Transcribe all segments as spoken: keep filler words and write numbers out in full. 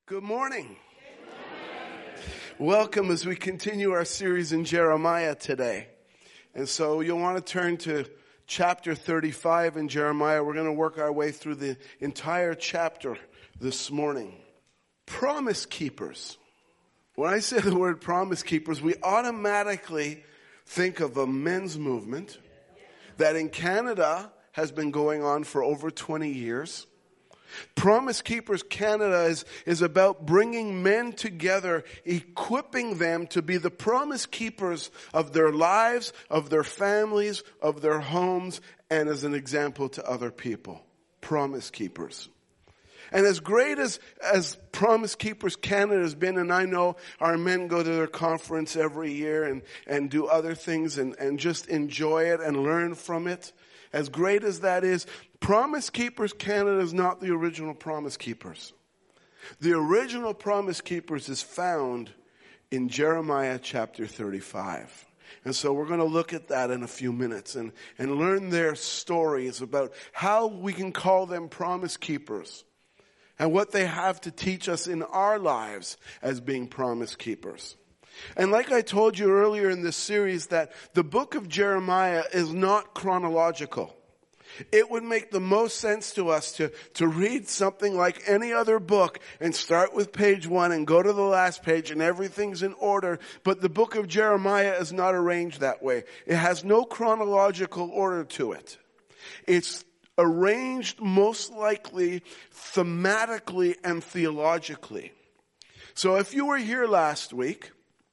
Good morning. Welcome as we continue our series in Jeremiah today. And so you'll want to turn to chapter thirty-five in Jeremiah. We're going to work our way through the entire chapter this morning. Promise keepers. When I say the word promise keepers, we automatically think of a men's movement that in Canada has been going on for over twenty years. Promise Keepers Canada is, is about bringing men together, equipping them to be the promise keepers of their lives, of their families, of their homes, and as an example to other people. Promise Keepers. And as great as, as Promise Keepers Canada has been, and I know our men go to their conference every year and, and do other things and, and just enjoy it and learn from it. As great as that is, Promise Keepers Canada is not the original Promise Keepers. The original Promise Keepers is found in Jeremiah chapter thirty-five. And so we're going to look at that in a few minutes and, and learn their stories about how we can call them Promise Keepers and what they have to teach us in our lives as being Promise Keepers. And like I told you earlier in this series, that the book of Jeremiah is not chronological. It would make the most sense to us to, to read something like any other book and start with page one and go to the last page and everything's in order. But the book of Jeremiah is not arranged that way. It has no chronological order to it. It's arranged most likely thematically and theologically. So if you were here last week,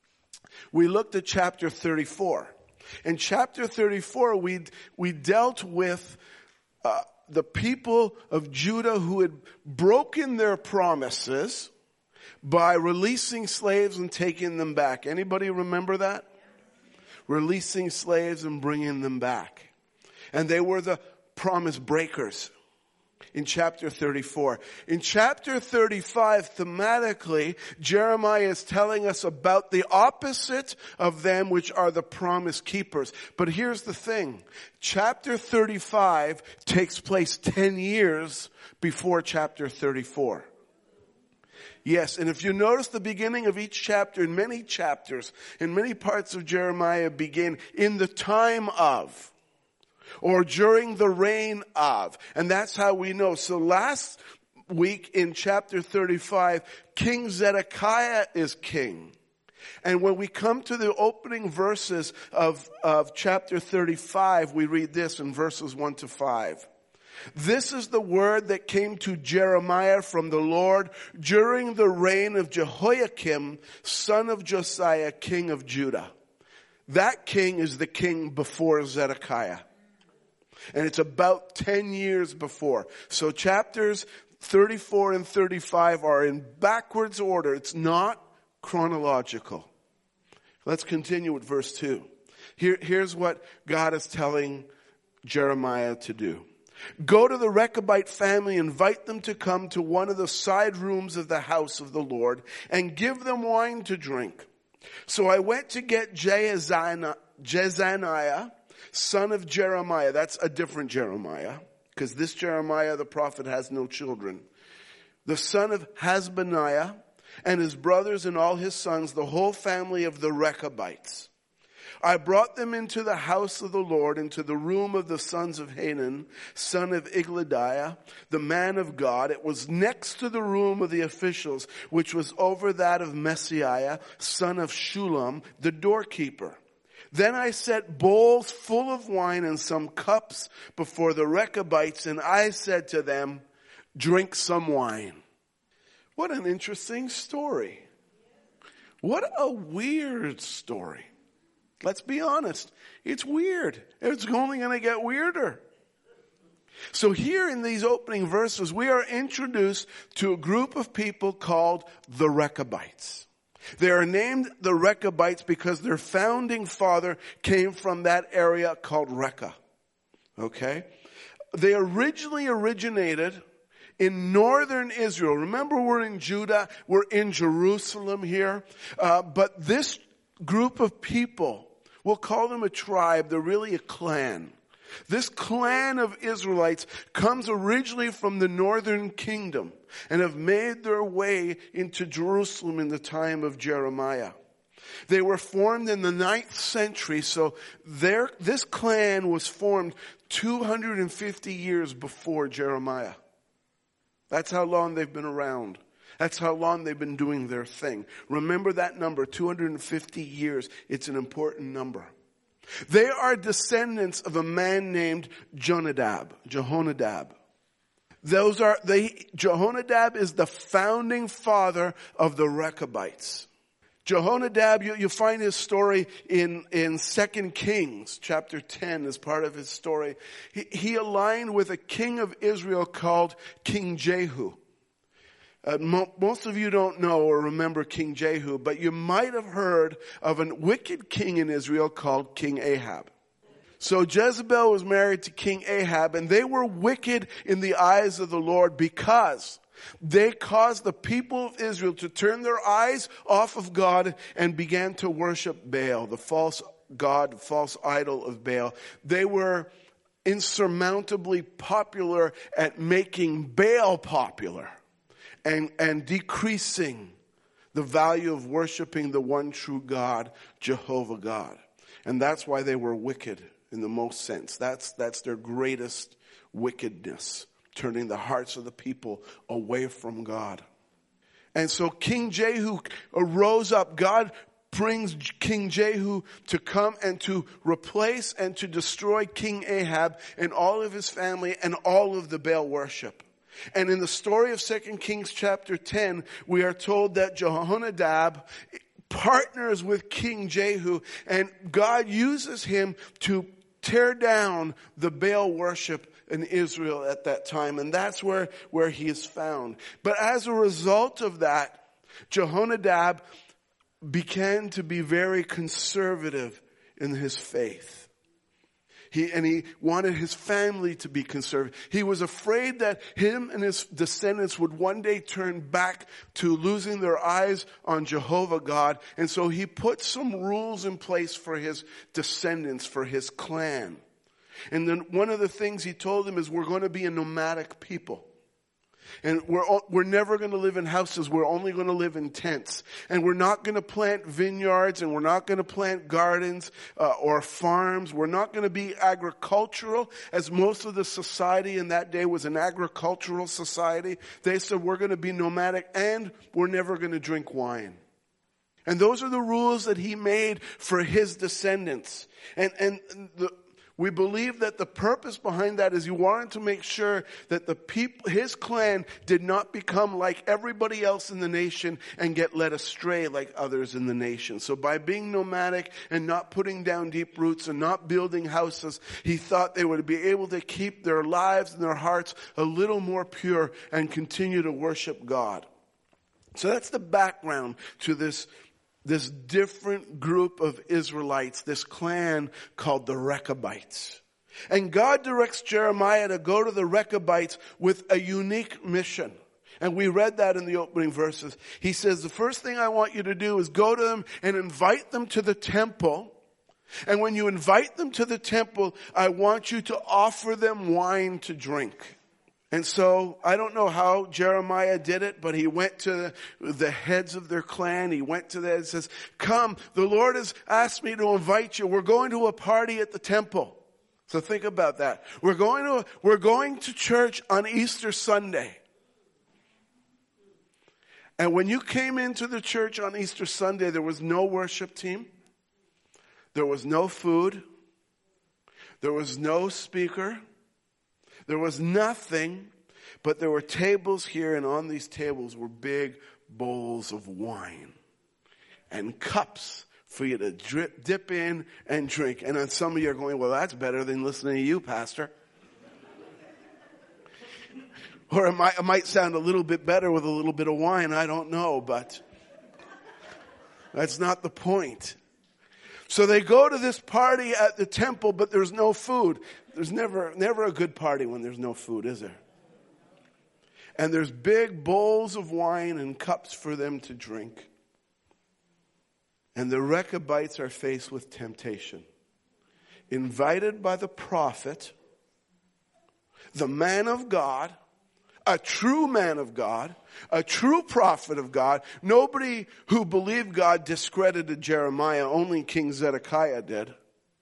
we looked at chapter thirty-four. In chapter thirty-four, we we dealt with uh, the people of Judah who had broken their promises by releasing slaves and taking them back. Anybody remember that? Releasing slaves and bringing them back. And they were the promise breakers. In chapter thirty-four. In chapter thirty-five, thematically, Jeremiah is telling us about the opposite of them, which are the promise keepers. But here's the thing. Chapter thirty-five takes place ten years before chapter thirty-four. Yes, and if you notice the beginning of each chapter, in many chapters, in many parts of Jeremiah begin in the time of, or during the reign of. And that's how we know. So last week in chapter thirty-five, King Zedekiah is king. And when we come to the opening verses of, of chapter thirty-five, we read this in verses one to five. This is the word that came to Jeremiah from the Lord during the reign of Jehoiakim, son of Josiah, king of Judah. That king is the king before Zedekiah. And it's about ten years before. So chapters thirty-four and thirty-five are in backwards order. It's not chronological. Let's continue with verse two. Here, here's what God is telling Jeremiah to do. Go to the Rechabite family, invite them to come to one of the side rooms of the house of the Lord, and give them wine to drink. So I went to get Jezaniah, son of Jeremiah. That's a different Jeremiah, because this Jeremiah, the prophet, has no children. The son of Hasbaniah, and his brothers and all his sons, the whole family of the Rechabites. I brought them into the house of the Lord, into the room of the sons of Hanan, son of Igladiah, the man of God. It was next to the room of the officials, which was over that of Messiah, son of Shulam, the doorkeeper. Then I set bowls full of wine and some cups before the Rechabites, and I said to them, drink some wine. What an interesting story. What a weird story. Let's be honest. It's weird. It's only going to get weirder. So here in these opening verses, we are introduced to a group of people called the Rechabites. They are named the Rechabites because their founding father came from that area called Rekha. Okay? They originally originated in northern Israel. Remember, we're in Judah. We're in Jerusalem here. Uh, but this group of people, we'll call them a tribe. They're really a clan. This clan of Israelites comes originally from the northern kingdom and have made their way into Jerusalem in the time of Jeremiah. They were formed in the ninth century, so their, this clan was formed two hundred fifty years before Jeremiah. That's how long they've been around. That's how long they've been doing their thing. Remember that number, two hundred fifty years. It's an important number. They are descendants of a man named Jonadab, Jehonadab. Those are, they, Jehonadab is the founding father of the Rechabites. Jehonadab, you, you find his story in, in Second Kings, chapter ten, as part of his story. He, he aligned with a king of Israel called King Jehu. Uh, mo- most of you don't know or remember King Jehu, but you might have heard of a wicked king in Israel called King Ahab. So Jezebel was married to King Ahab, and they were wicked in the eyes of the Lord because they caused the people of Israel to turn their eyes off of God and began to worship Baal, the false god, false idol of Baal. They were insurmountably popular at making Baal popular and, and decreasing the value of worshiping the one true God, Jehovah God. And that's why they were wicked in the most sense. That's, that's their greatest wickedness, turning the hearts of the people away from God. And so King Jehu arose up. God brings King Jehu to come and to replace and to destroy King Ahab and all of his family and all of the Baal worship. And in the story of Second Kings chapter ten, we are told that Jehonadab partners with King Jehu, and God uses him to tear down the Baal worship in Israel at that time. And that's where, where he is found. But as a result of that, Jehonadab began to be very conservative in his faith. He, and he wanted his family to be conservative. He was afraid that him and his descendants would one day turn back to losing their eyes on Jehovah God. And so he put some rules in place for his descendants, for his clan. And then one of the things he told them is, we're going to be a nomadic people. And we're, we're never going to live in houses. We're only going to live in tents. And we're not going to plant vineyards, and we're not going to plant gardens uh, or farms. We're not going to be agricultural, as most of the society in that day was an agricultural society. They said we're going to be nomadic, and we're never going to drink wine. And those are the rules that he made for his descendants. And, and the We believe that the purpose behind that is he wanted to make sure that the people, his clan, did not become like everybody else in the nation and get led astray like others in the nation. So by being nomadic and not putting down deep roots and not building houses, he thought they would be able to keep their lives and their hearts a little more pure and continue to worship God. So that's the background to this This different group of Israelites, this clan called the Rechabites. And God directs Jeremiah to go to the Rechabites with a unique mission. And we read that in the opening verses. He says, the first thing I want you to do is go to them and invite them to the temple. And when you invite them to the temple, I want you to offer them wine to drink. And so, I don't know how Jeremiah did it, but he went to the heads of their clan. He went to them and says, come, the Lord has asked me to invite you. We're going to a party at the temple. So think about that. We're going to, we're going to church on Easter Sunday. And when you came into the church on Easter Sunday, there was no worship team. There was no food. There was no speaker. There was nothing, but there were tables here, and on these tables were big bowls of wine and cups for you to drip, dip in and drink. And then some of you are going, well, that's better than listening to you, Pastor. Or it might, it might sound a little bit better with a little bit of wine. I don't know, but that's not the point. So they go to this party at the temple, but there's no food. There's never, never a good party when there's no food, is there? And there's big bowls of wine and cups for them to drink. And the Rechabites are faced with temptation. invited by the prophet, the man of God, a true man of God, a true prophet of God. Nobody who believed God discredited Jeremiah. Only King Zedekiah did.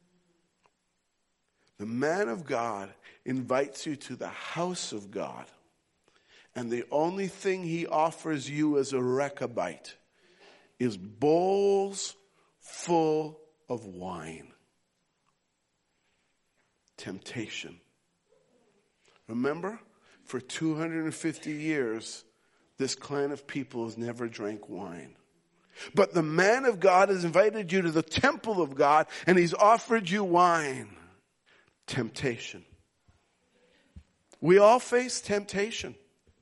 The man of God invites you to the house of God. And the only thing he offers you as a Rechabite is bowls full of wine. Temptation. Remember, for two hundred fifty years, this clan of people has never drank wine. But the man of God has invited you to the temple of God, and he's offered you wine. Temptation. We all face temptation.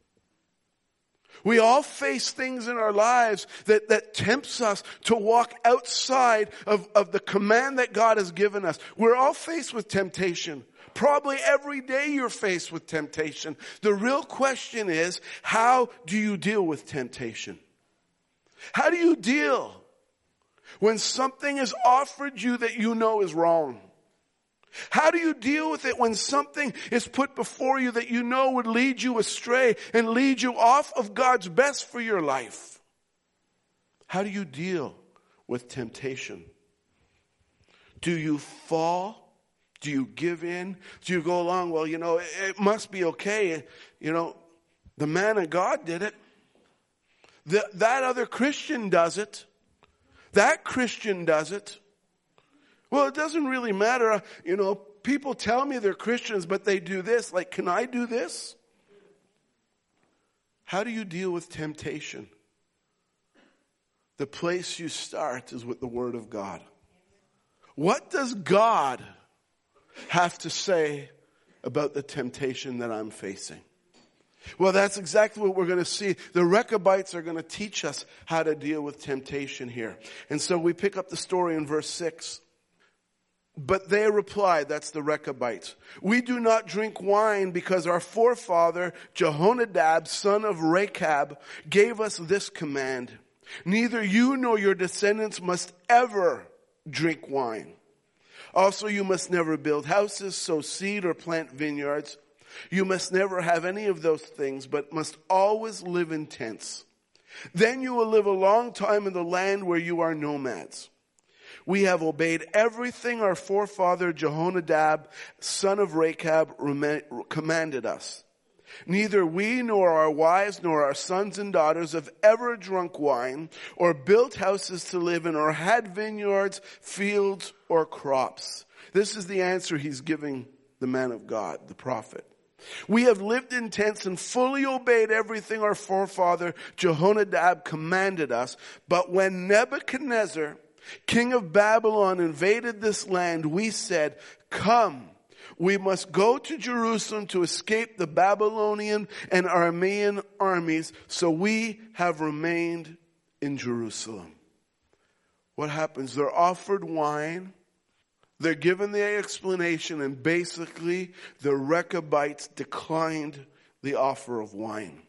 We all face things in our lives that, that tempts us to walk outside of, of the command that God has given us. We're all faced with temptation. Probably every day you're faced with temptation. The real question is, how do you deal with temptation? How do you deal when something is offered you that you know is wrong? How do you deal with it when something is put before you that you know would lead you astray and lead you off of God's best for your life? How do you deal with temptation? Do you fall? Do you give in? Do you go along? Well, you know, it, it must be okay. You know, the man of God did it. The, that other Christian does it. That Christian does it. Well, it doesn't really matter. You know, people tell me they're Christians, but they do this. Like, can I do this? How do you deal with temptation? The place you start is with the Word of God. What does God have to say about the temptation that I'm facing? Well, that's exactly what we're going to see. The Rechabites are going to teach us how to deal with temptation here. And so we pick up the story in verse six. But they replied, that's the Rechabites, we do not drink wine because our forefather Jehonadab, son of Rechab, gave us this command. Neither you nor your descendants must ever drink wine. Also, you must never build houses, sow seed, or plant vineyards. You must never have any of those things, but must always live in tents. Then you will live a long time in the land where you are nomads. We have obeyed everything our forefather Jehonadab, son of Rechab, commanded us. Neither we nor our wives nor our sons and daughters have ever drunk wine or built houses to live in or had vineyards, fields, or crops. This is the answer he's giving the man of God, the prophet. We have lived in tents and fully obeyed everything our forefather Jehonadab commanded us. But when Nebuchadnezzar, king of Babylon, invaded this land, we said, come, we must go to Jerusalem to escape the Babylonian and Aramean armies. So we have remained in Jerusalem. What happens? They're offered wine. They're given the explanation, and basically the Rechabites declined the offer of wine.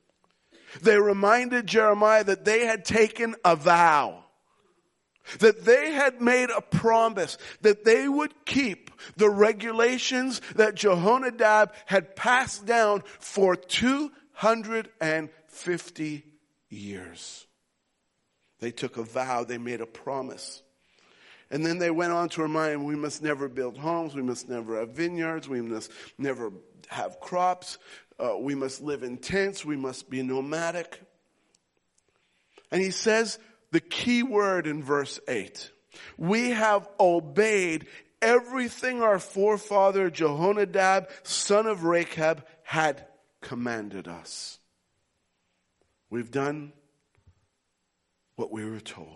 They reminded Jeremiah that they had taken a vow, that they had made a promise that they would keep the regulations that Jehonadab had passed down for two hundred fifty years. They took a vow, they made a promise. And then they went on to remind him, we must never build homes, we must never have vineyards, we must never have crops, uh, we must live in tents, we must be nomadic. And he says the key word in verse eight. We have obeyed everything our forefather Jehonadab, son of Rechab, had commanded us. We've done what we were told.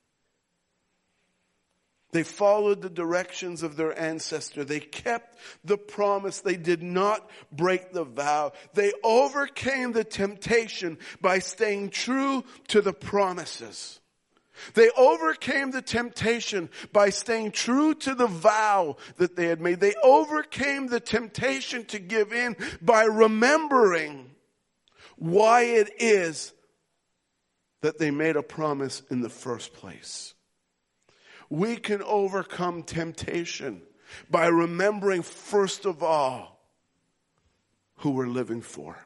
They followed the directions of their ancestor. They kept the promise. They did not break the vow. They overcame the temptation by staying true to the promises. They overcame the temptation by staying true to the vow that they had made. They overcame the temptation to give in by remembering why it is that they made a promise in the first place. We can overcome temptation by remembering first of all who we're living for.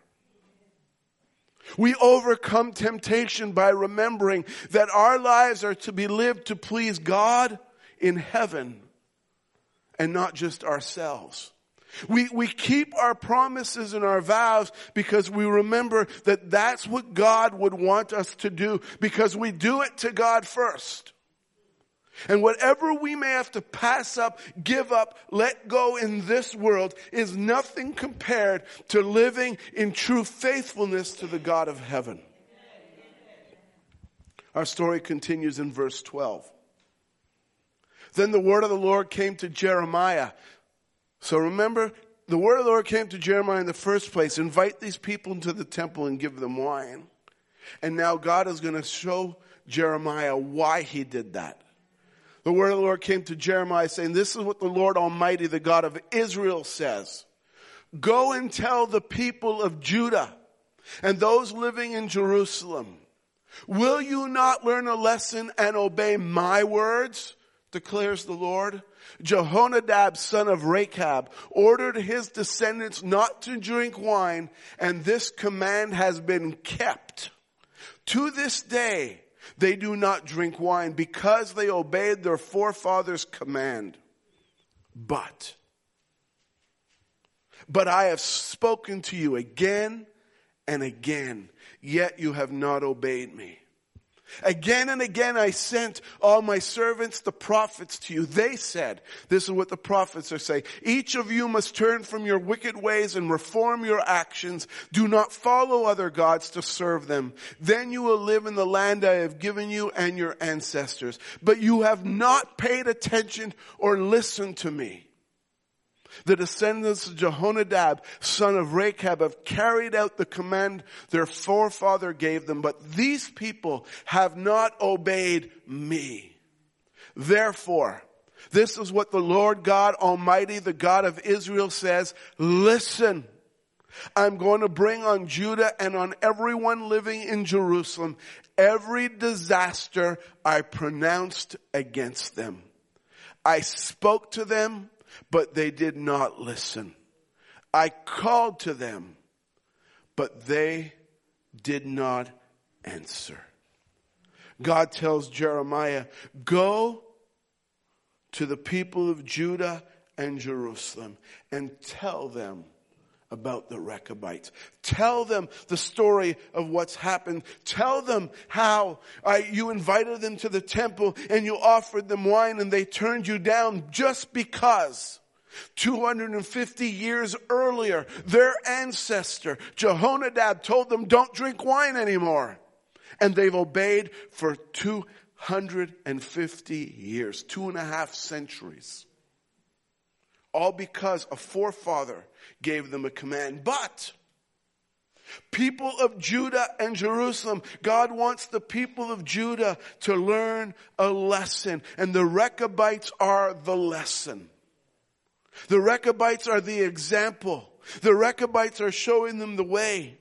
We overcome temptation by remembering that our lives are to be lived to please God in heaven and not just ourselves. We, we keep our promises and our vows because we remember that that's what God would want us to do, because we do it to God first. And whatever we may have to pass up, give up, let go in this world is nothing compared to living in true faithfulness to the God of heaven. Our story continues in verse twelve. Then the word of the Lord came to Jeremiah. So remember, the word of the Lord came to Jeremiah in the first place. Invite these people into the temple and give them wine. And now God is going to show Jeremiah why he did that. The word of the Lord came to Jeremiah saying, this is what the Lord Almighty, the God of Israel, says. Go and tell the people of Judah and those living in Jerusalem, will you not learn a lesson and obey my words, declares the Lord? Jehonadab, son of Rechab, ordered his descendants not to drink wine, and this command has been kept. To this day, they do not drink wine because they obeyed their forefathers' command. But, but I have spoken to you again and again, yet you have not obeyed me. Again and again I sent all my servants, the prophets, to you. They said, this is what the prophets are saying, each of you must turn from your wicked ways and reform your actions. Do not follow other gods to serve them. Then you will live in the land I have given you and your ancestors. But you have not paid attention or listened to me. The descendants of Jehonadab, son of Rechab, have carried out the command their forefather gave them, but these people have not obeyed me. Therefore, this is what the Lord God Almighty, the God of Israel, says, listen, I'm going to bring on Judah and on everyone living in Jerusalem every disaster I pronounced against them. I spoke to them, but they did not listen. I called to them, but they did not answer. God tells Jeremiah, go to the people of Judah and Jerusalem and tell them about the Rechabites. Tell them the story of what's happened. Tell them how I, you invited them to the temple and you offered them wine and they turned you down just because two hundred fifty years earlier, their ancestor, Jehonadab, told them don't drink wine anymore. And they've obeyed for two hundred fifty years, two and a half centuries. All because a forefather gave them a command. But people of Judah and Jerusalem, God wants the people of Judah to learn a lesson. And the Rechabites are the lesson. The Rechabites are the example. The Rechabites are showing them the way.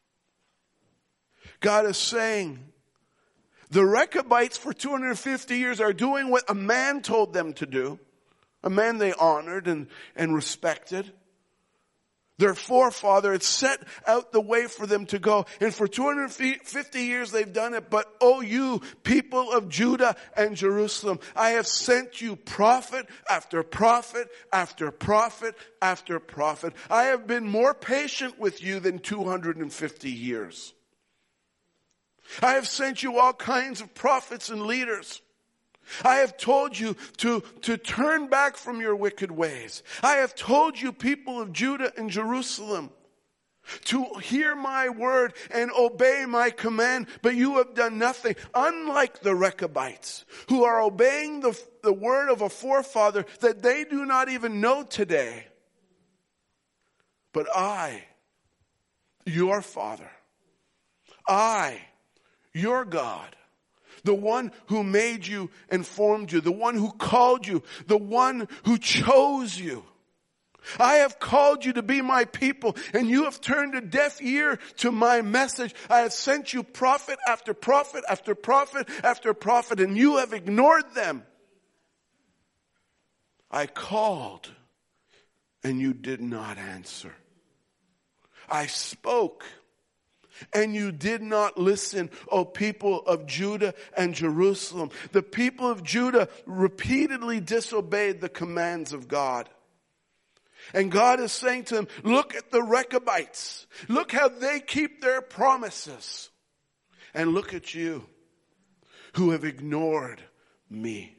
God is saying, the Rechabites for two hundred fifty years are doing what a man told them to do. A man they honored and, and respected. Their forefather had set out the way for them to go. And for two hundred fifty years they've done it. But oh, you people of Judah and Jerusalem, I have sent you prophet after prophet after prophet after prophet. I have been more patient with you than two hundred fifty years. I have sent you all kinds of prophets and leaders. I have told you to, to turn back from your wicked ways. I have told you, people of Judah and Jerusalem, to hear my word and obey my command, but you have done nothing. Unlike the Rechabites, who are obeying the, the word of a forefather that they do not even know today. But I, your Father, I, your God, the one who made you and formed you, the one who called you, the one who chose you. I have called you to be my people, and you have turned a deaf ear to my message. I have sent you prophet after prophet after prophet after prophet, and you have ignored them. I called and you did not answer. I spoke and you did not listen, O people of Judah and Jerusalem. The people of Judah repeatedly disobeyed the commands of God. And God is saying to them, look at the Rechabites. Look how they keep their promises. And look at you who have ignored me.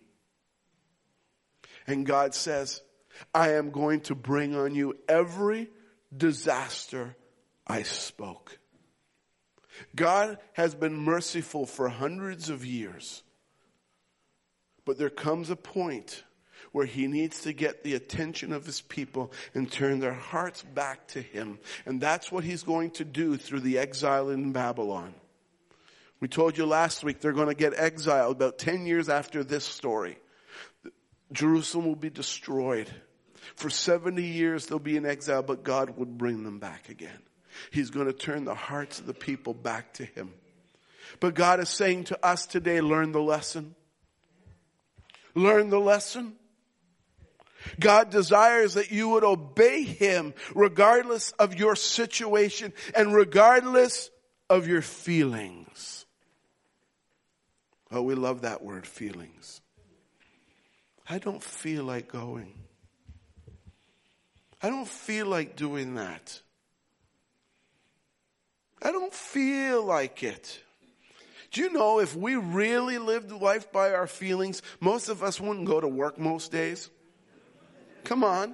And God says, I am going to bring on you every disaster I spoke. God has been merciful for hundreds of years. But there comes a point where he needs to get the attention of his people and turn their hearts back to him. And that's what he's going to do through the exile in Babylon. We told you last week they're going to get exiled about ten years after this story. Jerusalem will be destroyed. For seventy years they'll be in exile, but God would bring them back again. He's going to turn the hearts of the people back to him. But God is saying to us today, learn the lesson. Learn the lesson. God desires that you would obey him regardless of your situation and regardless of your feelings. Oh, we love that word, feelings. I don't feel like going. I don't feel like doing that. I don't feel like it. Do you know if we really lived life by our feelings, most of us wouldn't go to work most days? Come on.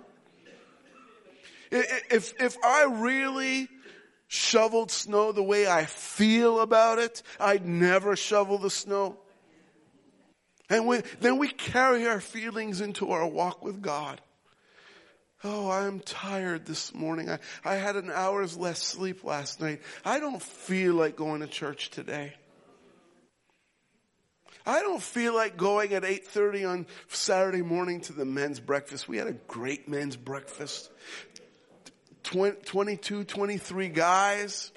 If, if I really shoveled snow the way I feel about it, I'd never shovel the snow. And we, then we carry our feelings into our walk with God. Oh, I'm tired this morning. I, I had an hour's less sleep last night. I don't feel like going to church today. I don't feel like going at eight thirty on Saturday morning to the men's breakfast. We had a great men's breakfast. twenty-two, twenty-three guys.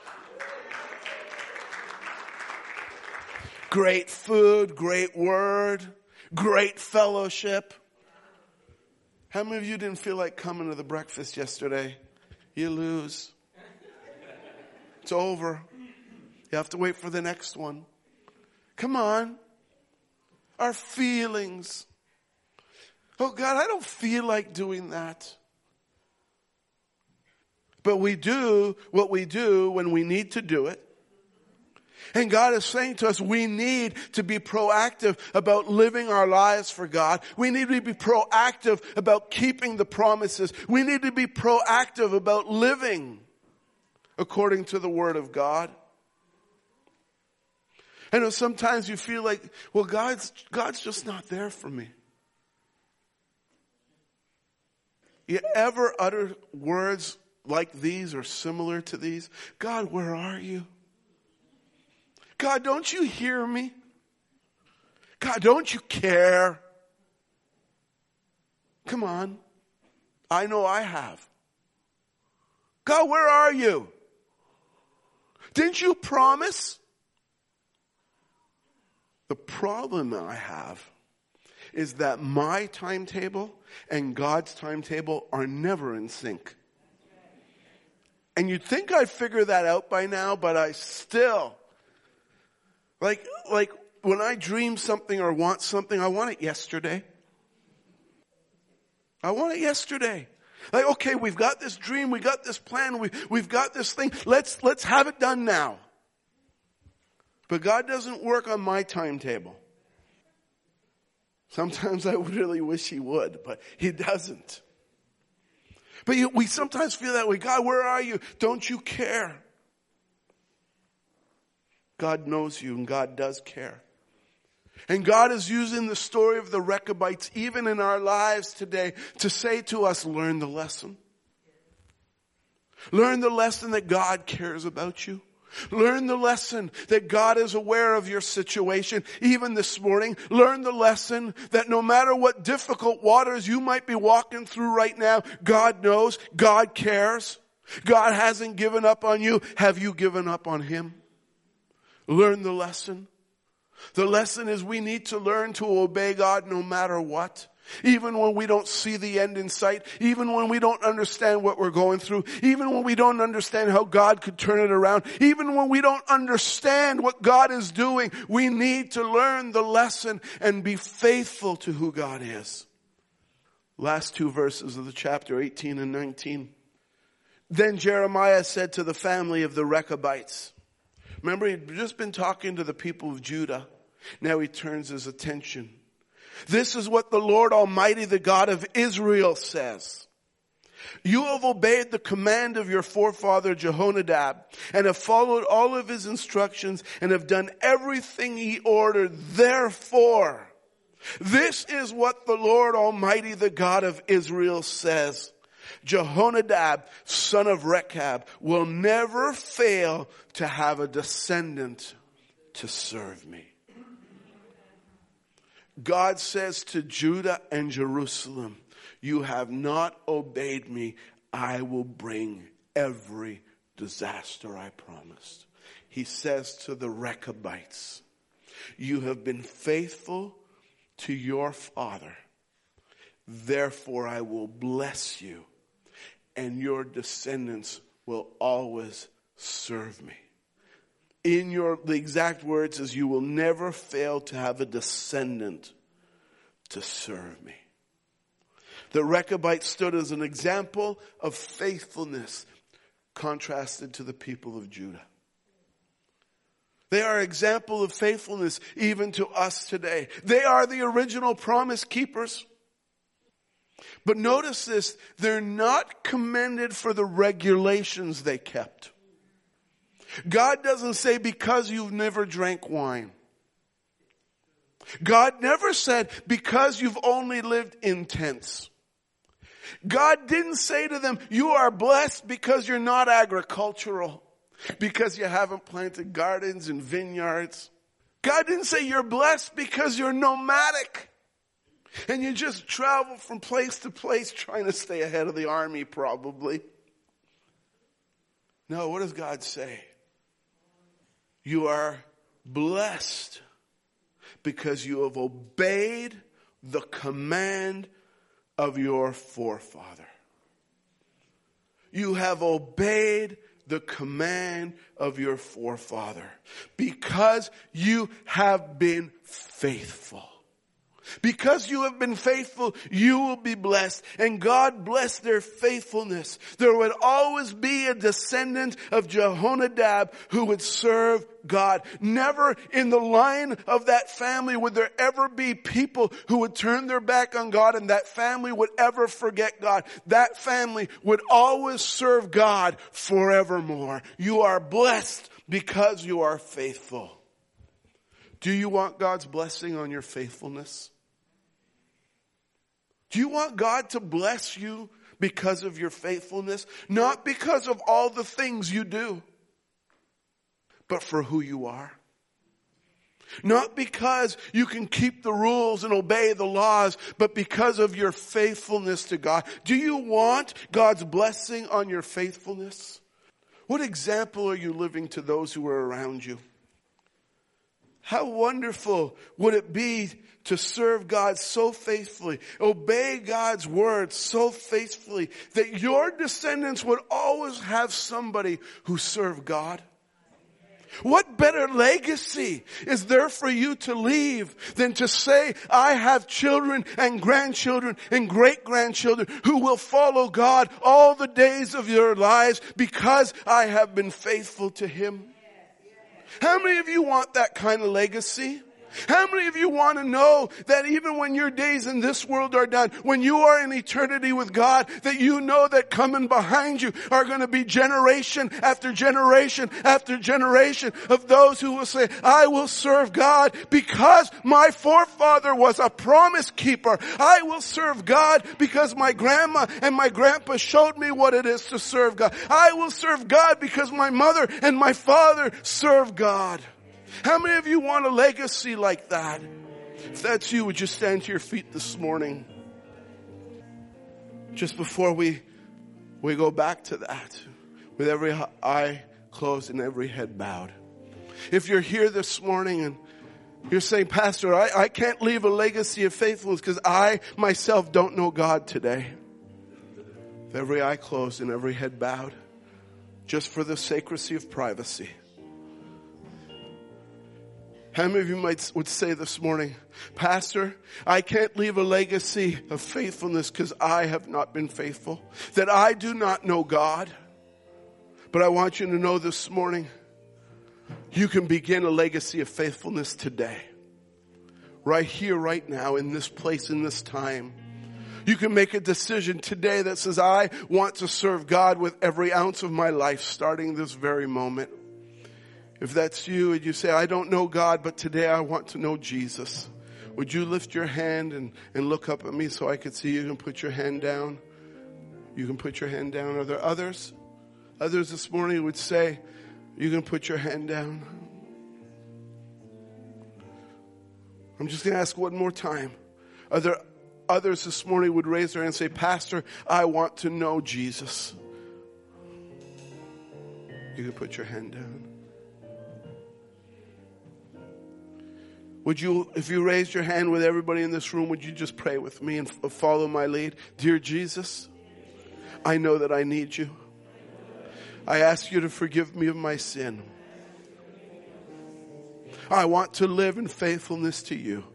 Great food, great word, great fellowship. How many of you didn't feel like coming to the breakfast yesterday? You lose. It's over. You have to wait for the next one. Come on. Our feelings. Oh God, I don't feel like doing that. But we do what we do when we need to do it. And God is saying to us, we need to be proactive about living our lives for God. We need to be proactive about keeping the promises. We need to be proactive about living according to the Word of God. I know sometimes you feel like, well, God's, God's just not there for me. You ever utter words like these or similar to these? God, where are you? God, don't you hear me? God, don't you care? Come on. I know I have. God, where are you? Didn't you promise? The problem I have is that my timetable and God's timetable are never in sync. And you'd think I'd figure that out by now, but I still, like, like when I dream something or want something, I want it yesterday. I want it yesterday. Like, okay, we've got this dream, we got this plan, we, we've got this thing. Let's, let's have it done now. But God doesn't work on my timetable. Sometimes I really wish he would, but he doesn't. But you, we sometimes feel that way. God, where are you? Don't you care? God knows you and God does care. And God is using the story of the Rechabites even in our lives today to say to us, learn the lesson. Learn the lesson that God cares about you. Learn the lesson that God is aware of your situation. Even this morning, learn the lesson that no matter what difficult waters you might be walking through right now, God knows, God cares. God hasn't given up on you. Have you given up on him? Learn the lesson. The lesson is we need to learn to obey God no matter what. Even when we don't see the end in sight, even when we don't understand what we're going through, even when we don't understand how God could turn it around, even when we don't understand what God is doing, we need to learn the lesson and be faithful to who God is. Last two verses of the chapter, eighteen and nineteen. Then Jeremiah said to the family of the Rechabites. Remember, he'd just been talking to the people of Judah. Now he turns his attention. This is what the Lord Almighty, the God of Israel, says. You have obeyed the command of your forefather Jehonadab and have followed all of his instructions and have done everything he ordered. Therefore, this is what the Lord Almighty, the God of Israel, says. Jehonadab, son of Rechab, will never fail to have a descendant to serve me. God says to Judah and Jerusalem, you have not obeyed me. I will bring every disaster I promised. He says to the Rechabites, you have been faithful to your father. Therefore I will bless you, and your descendants will always serve me. In your, the exact words is, you will never fail to have a descendant to serve me. The Rechabites stood as an example of faithfulness contrasted to the people of Judah. They are an example of faithfulness even to us today. They are the original promise keepers. But notice this, they're not commended for the regulations they kept. God doesn't say because you've never drank wine. God never said because you've only lived in tents. God didn't say to them, you are blessed because you're not agricultural, because you haven't planted gardens and vineyards. God didn't say you're blessed because you're nomadic and you just travel from place to place trying to stay ahead of the army probably. No, what does God say? You are blessed because you have obeyed the command of your forefather. You have obeyed the command of your forefather because you have been faithful. Because you have been faithful, you will be blessed. And God blessed their faithfulness. There would always be a descendant of Jehonadab who would serve God. Never in the line of that family would there ever be people who would turn their back on God and that family would ever forget God. That family would always serve God forevermore. You are blessed because you are faithful. Do you want God's blessing on your faithfulness? Do you want God to bless you because of your faithfulness? Not because of all the things you do, but for who you are. Not because you can keep the rules and obey the laws, but because of your faithfulness to God. Do you want God's blessing on your faithfulness? What example are you living to those who are around you? How wonderful would it be to serve God so faithfully, obey God's word so faithfully, that your descendants would always have somebody who served God? What better legacy is there for you to leave than to say, I have children and grandchildren and great-grandchildren who will follow God all the days of your lives because I have been faithful to Him? How many of you want that kind of legacy? How many of you want to know that even when your days in this world are done, when you are in eternity with God, that you know that coming behind you are going to be generation after generation after generation of those who will say, I will serve God because my forefather was a promise keeper. I will serve God because my grandma and my grandpa showed me what it is to serve God. I will serve God because my mother and my father served God. How many of you want a legacy like that? If that's you, would you stand to your feet this morning? Just before we, we go back to that, with every eye closed and every head bowed. If you're here this morning and You're saying, Pastor, I, I can't leave a legacy of faithfulness because I myself don't know God today. With every eye closed and every head bowed, just for the sacredcy of privacy. How many of you might would say this morning, Pastor, I can't leave a legacy of faithfulness because I have not been faithful, that I do not know God. But I want you to know this morning, you can begin a legacy of faithfulness today. Right here, right now, in this place, in this time. You can make a decision today that says, I want to serve God with every ounce of my life, starting this very moment. If that's you and you say, I don't know God, but today I want to know Jesus. Would you lift your hand and, and look up at me so I could see you? You can put your hand down. You can put your hand down. Are there others? Others this morning would say, you can put your hand down. I'm just going to ask one more time. Are there others this morning would raise their hand and say, Pastor, I want to know Jesus? You can put your hand down. Would you, if you raised your hand with everybody in this room, would you just pray with me and f- follow my lead? Dear Jesus, I know that I need you. I ask you to forgive me of my sin. I want to live in faithfulness to you.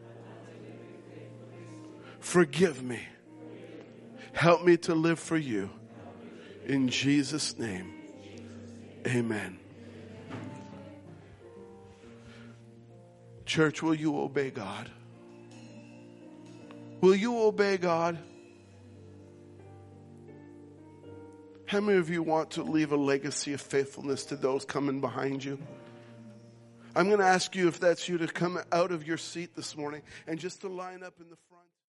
Forgive me. Help me to live for you. In Jesus' name, amen. Church, will you obey God? Will you obey God? How many of you want to leave a legacy of faithfulness to those coming behind you? I'm going to ask you, if that's you, to come out of your seat this morning and just to line up in the front.